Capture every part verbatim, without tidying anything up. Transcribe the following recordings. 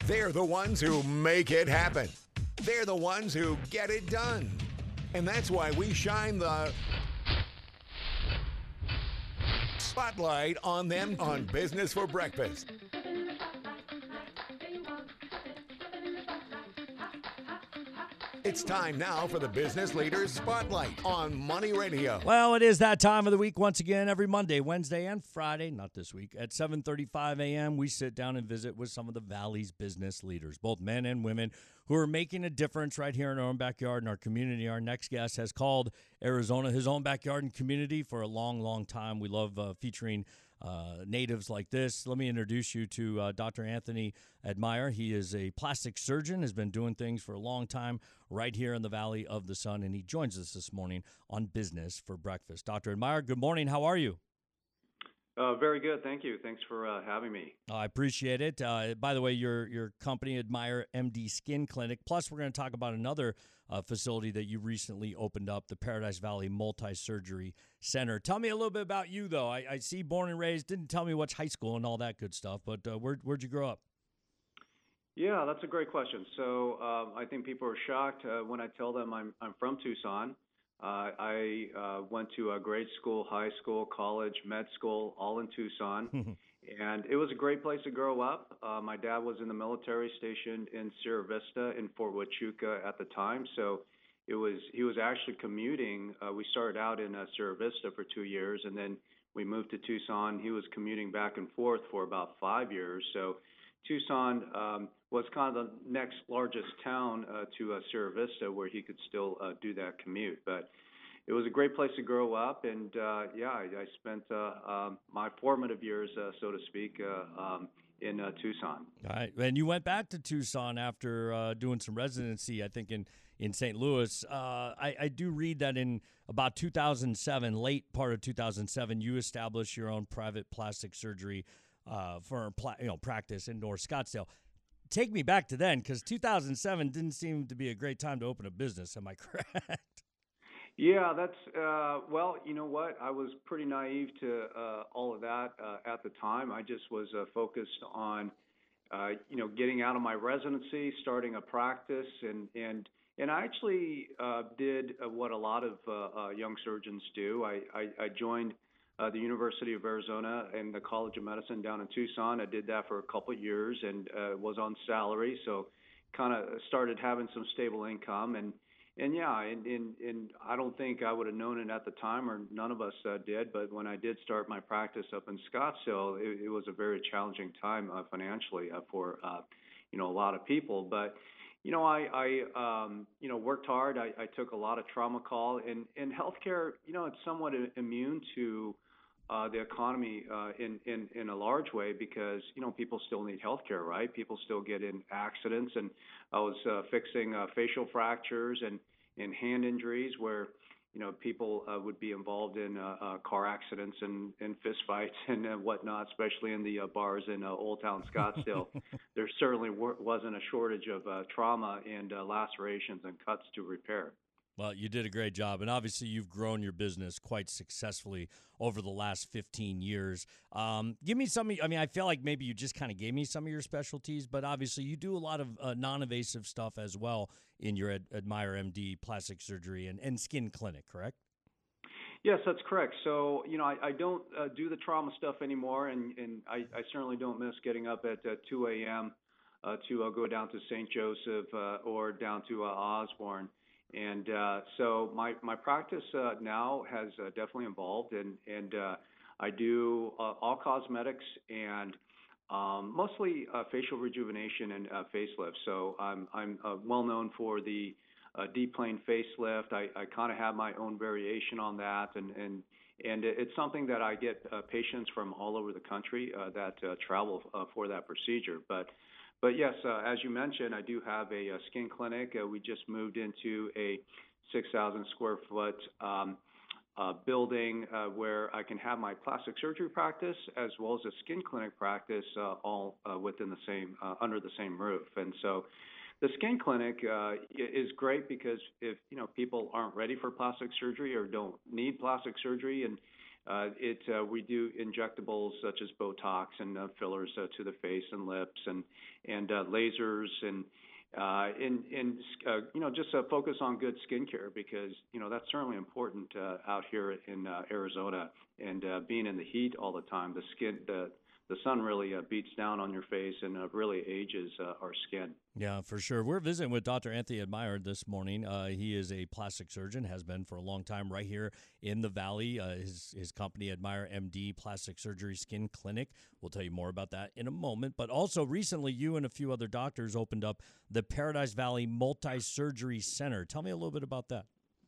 They're the ones who make it happen. They're the ones who get it done. And that's why we shine the spotlight on them on Business for Breakfast. It's time now for the Business Leaders Spotlight on Money Radio. Well, it is that time of the week once again, every Monday, Wednesday, and Friday, not this week, at seven thirty-five a.m., we sit down and visit with some of the Valley's business leaders, both men and women, who are making a difference right here in our own backyard, in our community. Our next guest has called Arizona his own backyard and community for a long, long time. We love uh, featuring Uh, natives like this. Let me introduce you to uh, Doctor Anthony Admire. He is a plastic surgeon, has been doing things for a long time right here in the Valley of the Sun, and he joins us this morning on Business for Breakfast. Doctor Admire, good morning. How are you? Uh, very good. Thank you. Thanks for uh, having me. I appreciate it. Uh, by the way, your your company, Admire M D Skin Clinic, plus we're going to talk about another uh, facility that you recently opened up, the Paradise Valley Multi-Surgery Center. Tell me a little bit about you, though. I, I see born and raised, didn't tell me which high school and all that good stuff, but uh, where, where'd you grow up? Yeah, that's a great question. So um, I think people are shocked uh, when I tell them I'm, I'm from Tucson. Uh, I uh, went to a grade school, high school, college, med school, all in Tucson. And it was a great place to grow up. Uh, my dad was in the military stationed in Sierra Vista in Fort Huachuca at the time. So it was he was actually commuting. Uh, we started out in uh, Sierra Vista for two years, and then we moved to Tucson. He was commuting back and forth for about five years. So Tucson um, was kind of the next largest town uh, to uh, Sierra Vista where he could still uh, do that commute. But it was a great place to grow up, and uh, yeah, I, I spent uh, um, my formative years, uh, so to speak, uh, um, in uh, Tucson. All right, and you went back to Tucson after uh, doing some residency, I think, in, in Saint Louis. Uh, I, I do read that in about two thousand seven, late part of two thousand seven, you established your own private plastic surgery uh, for you know practice in North Scottsdale. Take me back to then, because two thousand seven didn't seem to be a great time to open a business. Am I correct? Yeah, that's, uh, well, you know what? I was pretty naive to uh, all of that uh, at the time. I just was uh, focused on, uh, you know, getting out of my residency, starting a practice, and, and, and I actually uh, did uh, what a lot of uh, uh, young surgeons do. I, I, I joined uh, the University of Arizona and the College of Medicine down in Tucson. I did that for a couple of years and uh, was on salary, so kind of started having some stable income. And And yeah, and, and, and I don't think I would have known it at the time, or none of us uh, did. But when I did start my practice up in Scottsdale, it, it was a very challenging time uh, financially uh, for uh, you know a lot of people. But you know, I, I um, you know worked hard. I, I took a lot of trauma call, and and healthcare, you know, it's somewhat immune to uh, the economy uh, in, in in a large way, because you know people still need healthcare, right? People still get in accidents, and I was uh, fixing uh, facial fractures and and hand injuries where, you know, people uh, would be involved in uh, uh, car accidents and, and fist fights and uh, whatnot, especially in the uh, bars in uh, Old Town Scottsdale. There certainly w- wasn't a shortage of uh, trauma and uh, lacerations and cuts to repair. Well, you did a great job, and obviously you've grown your business quite successfully over the last fifteen years. Um, give me some, I mean, I feel like maybe you just kind of gave me some of your specialties, but obviously you do a lot of uh, non-invasive stuff as well in your Ad- Admire M D plastic surgery and, and skin clinic, correct? Yes, that's correct. So, you know, I, I don't uh, do the trauma stuff anymore, and, and I, I certainly don't miss getting up at uh, two a.m. Uh, to uh, go down to Saint Joseph uh, or down to uh, Osborne. And uh, so my, my practice uh, now has uh, definitely evolved, and, and uh, I do uh, all cosmetics and um, mostly uh, facial rejuvenation and uh, facelift. So I'm, I'm uh, well known for the uh, deep plane facelift. I, I kind of have my own variation on that, and, and, and it's something that I get uh, patients from all over the country uh, that uh, travel uh, for that procedure. But But yes, uh, as you mentioned, I do have a, a skin clinic. Uh, we just moved into a six thousand square foot um, uh, building uh, where I can have my plastic surgery practice as well as a skin clinic practice, uh, all uh, within the same uh, under the same roof. And so, the skin clinic uh, is great because if you know people aren't ready for plastic surgery or don't need plastic surgery, and Uh, it uh, we do injectables such as Botox and uh, fillers uh, to the face and lips, and and uh, lasers, and uh, and and uh, you know just uh, focus on good skincare, because you know that's certainly important uh, out here in uh, Arizona, and uh, being in the heat all the time, the skin the the sun really uh, beats down on your face and uh, really ages uh, our skin. Yeah, for sure. We're visiting with Doctor Anthony Admire this morning. Uh, he is a plastic surgeon, has been for a long time right here in the Valley. Uh, his his company, Admire M D Plastic Surgery Skin Clinic. We'll tell you more about that in a moment. But also recently, you and a few other doctors opened up the Paradise Valley Multi-Surgery Center. Tell me a little bit about that.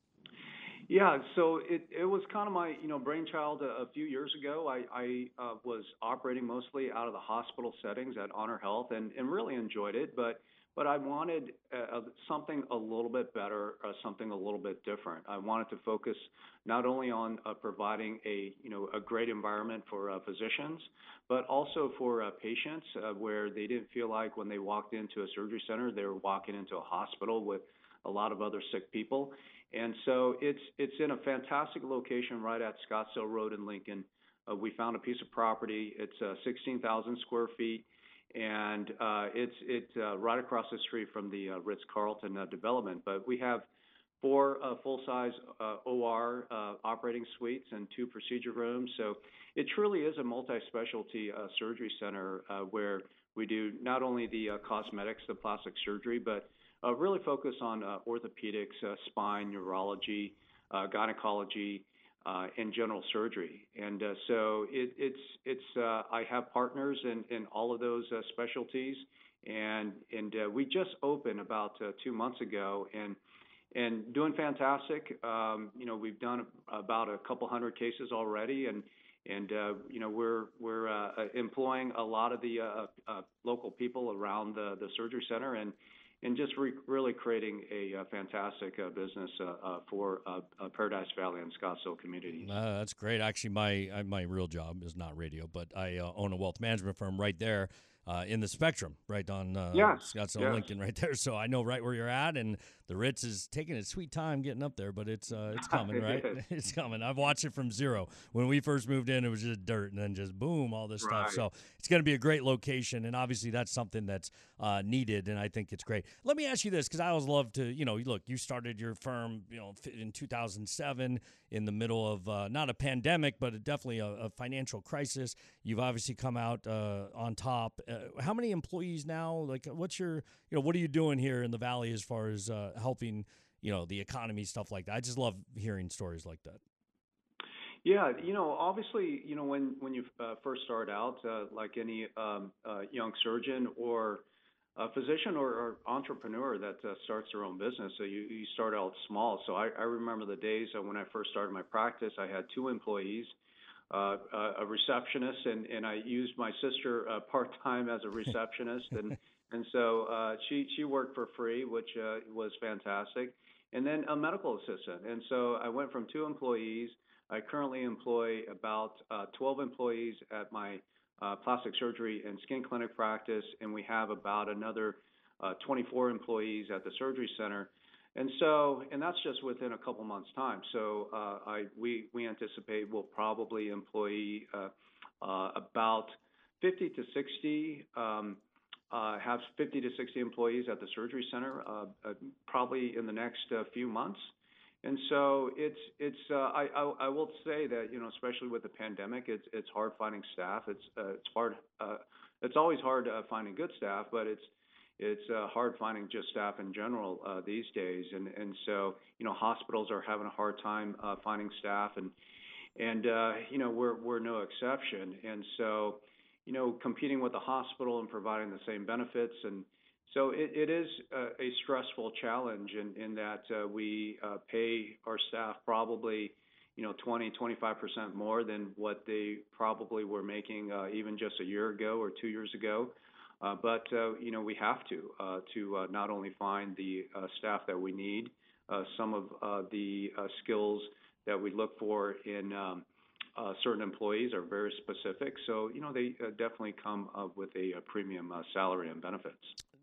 Yeah, so it, it was kind of my you know brainchild a, a few years ago. I, I uh, was operating mostly out of the hospital settings at Honor Health, and, and really enjoyed it, but but I wanted uh, something a little bit better, uh, something a little bit different. I wanted to focus not only on uh, providing a you know a great environment for uh, physicians, but also for uh, patients, uh, where they didn't feel like when they walked into a surgery center they were walking into a hospital with a lot of other sick people. And so it's it's in a fantastic location right at Scottsdale Road in Lincoln. Uh, we found a piece of property. It's uh, sixteen thousand square feet, and uh, it's it's uh, right across the street from the uh, Ritz-Carlton uh, development. But we have four uh, full-size uh, O R uh, operating suites and two procedure rooms. So it truly is a multi-specialty uh, surgery center, uh, where we do not only the uh, cosmetics, the plastic surgery, but uh, really focus on uh, orthopedics, uh, spine, neurology, uh, gynecology, uh, and general surgery. And uh, so it, it's it's uh, I have partners in, in all of those uh, specialties, and and uh, we just opened about uh, two months ago, and and doing fantastic. Um, you know, we've done about a couple hundred cases already, and and uh, you know we're we're uh, employing a lot of the uh, uh, local people around the, the surgery center, and and just re- really creating a, a fantastic uh, business uh, uh, for uh, uh, Paradise Valley and Scottsdale communities. Uh, that's great. Actually, my uh, my real job is not radio, but I uh, own a wealth management firm right there uh, in the Spectrum, right on uh, Yes, Scottsdale yes. Lincoln, right there. So I know right where you're at, and the Ritz is taking its sweet time getting up there, but it's uh, it's coming, right? It is. It's coming. I've watched it from zero. When we first moved in, it was just dirt, and then just boom, all this stuff. Right. So it's going to be a great location, and obviously that's something that's uh, needed, and I think it's great. Let me ask you this, because I always love to, you know, look, you started your firm, you know, in two thousand seven in the middle of uh, not a pandemic, but definitely a, a financial crisis. You've obviously come out uh, on top. Uh, how many employees now? Like, what's your, you know, what are you doing here in the Valley as far as uh, helping, you know, the economy, stuff like that? I just love hearing stories like that. Yeah, you know, obviously, you know, when when you uh, first start out, uh, like any um, uh, young surgeon or a physician or, or entrepreneur that uh, starts their own business, so you, you start out small. So I, I remember the days uh, when I first started my practice. I had two employees, uh, a a receptionist, and, and I used my sister uh, part time as a receptionist, and and so uh, she she worked for free, which uh, was fantastic, and then a medical assistant. And so I went from two employees. I currently employ about uh, twelve employees at my uh, plastic surgery and skin clinic practice, and we have about another uh, twenty-four employees at the surgery center. And so, and that's just within a couple months' time. So uh, I we we anticipate we'll probably employ uh, uh, about fifty to sixty. Um, uh, have fifty to sixty employees at the surgery center, uh, uh, probably in the next uh, few months. And so it's it's uh, I, I I will say that, you know, especially with the pandemic, it's it's hard finding staff. It's uh, it's hard uh, it's always hard uh, finding good staff, but it's it's uh, hard finding just staff in general uh, these days. And and so, you know, hospitals are having a hard time uh, finding staff, and and uh, you know we're we're no exception. And so, you know, competing with the hospital and providing the same benefits, and so it, it is a, a stressful challenge in, in that uh, we uh, pay our staff probably, you know, twenty, twenty-five percent more than what they probably were making uh, even just a year ago or two years ago. Uh, but, uh, you know, we have to, uh, to uh, not only find the uh, staff that we need, uh, some of uh, the uh, skills that we look for in um, uh, certain employees are very specific. So, you know, they uh, definitely come uh, with a, a premium uh, salary and benefits.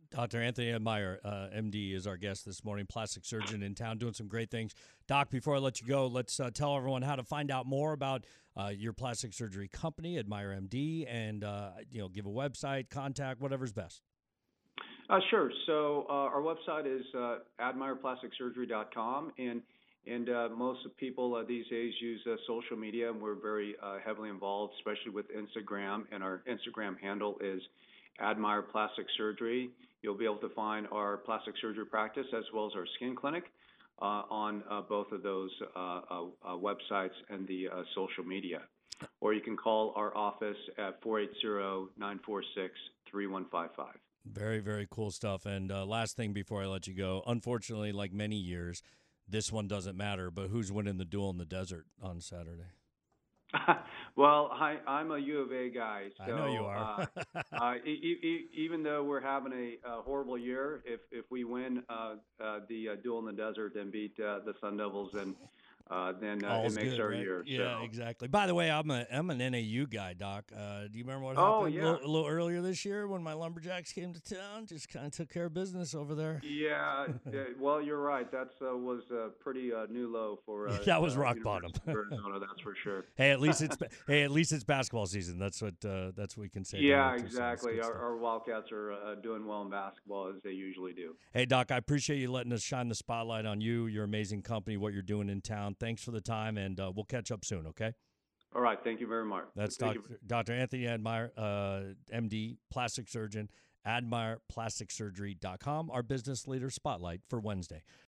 Doctor Anthony Admire, uh, M D, is our guest this morning, plastic surgeon in town, doing some great things. Doc, before I let you go, let's uh, tell everyone how to find out more about uh, your plastic surgery company, Admire M D, and uh, you know, give a website, contact, whatever's best. Uh, sure. So uh, our website is uh, admire plastic surgery dot com, and and uh, most of people uh, these days use uh, social media, and we're very uh, heavily involved, especially with Instagram. And our Instagram handle is Admire Plastic Surgery. You'll be able to find our plastic surgery practice as well as our skin clinic uh, on uh, both of those uh, uh, uh, websites and the uh, social media. Or you can call our office at four eight zero, nine four six, three one five five. Very, very cool stuff. And uh, last thing before I let you go, unfortunately, like many years, this one doesn't matter, but who's winning the duel in the desert on Saturday? Well, I, I'm a U of A guy, so I know you are. uh, uh, e- e- even though we're having a, a horrible year, if if we win uh, uh, the uh, duel in the desert and beat uh, the Sun Devils, then uh, then uh, it All's makes good, our right? year. Yeah, so. exactly. By the way, I'm a I'm an N A U guy, Doc. Uh, do you remember what Oh, happened yeah. a, little, a little earlier this year when my Lumberjacks came to town? Just kind of took care of business over there. Yeah, yeah, well, you're right. That uh, was a pretty uh, new low for uh, That was uh, rock University bottom. of Arizona, that's for sure. Hey, at least it's ba- hey, at least it's basketball season. That's what uh, that's what we can say. Yeah, down there, too, so that's exactly. good Our, stuff. our Wildcats are uh, doing well in basketball as they usually do. Hey, Doc, I appreciate you letting us shine the spotlight on you, your amazing company, what you're doing in town. Thanks for the time, and uh, we'll catch up soon, okay? All right, thank you very much. That's Thank Doctor you. Doctor Anthony Admire, uh, M D, plastic surgeon, admire plastic surgery dot com, our business leader spotlight for Wednesday.